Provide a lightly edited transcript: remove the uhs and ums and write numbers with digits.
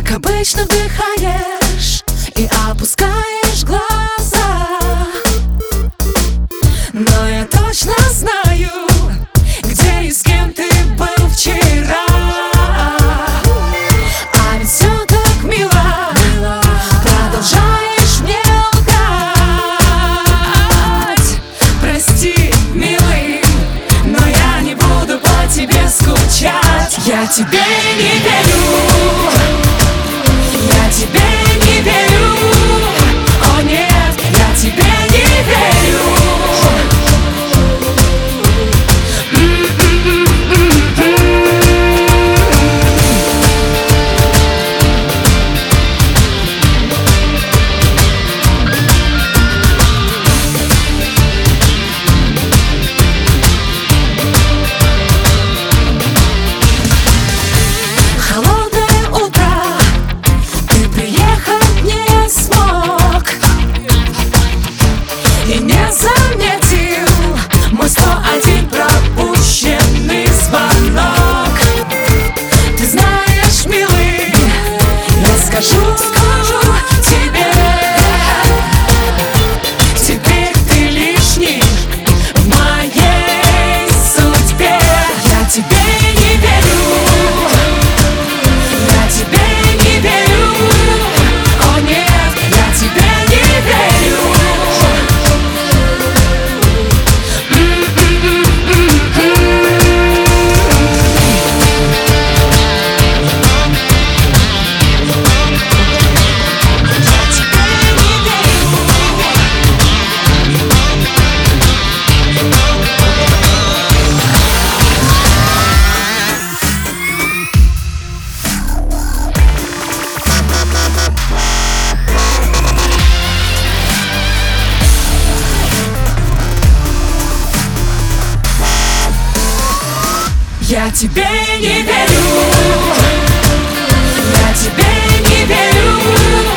Как обычно вдыхаешь и опускаешь глаза, но я точно знаю, где и с кем ты был вчера. А ведь все так мило, продолжаешь мне лгать. Прости, милый, но я не буду по тебе скучать. Я тебе не верю, я тебе не верю. О нет, я тебе не верю. Скажу тебе, теперь ты лишний в моей судьбе. Я тебе не верю, я тебе не верю. О нет, я тебе не верю. Я тебе не верю, я тебе не верю.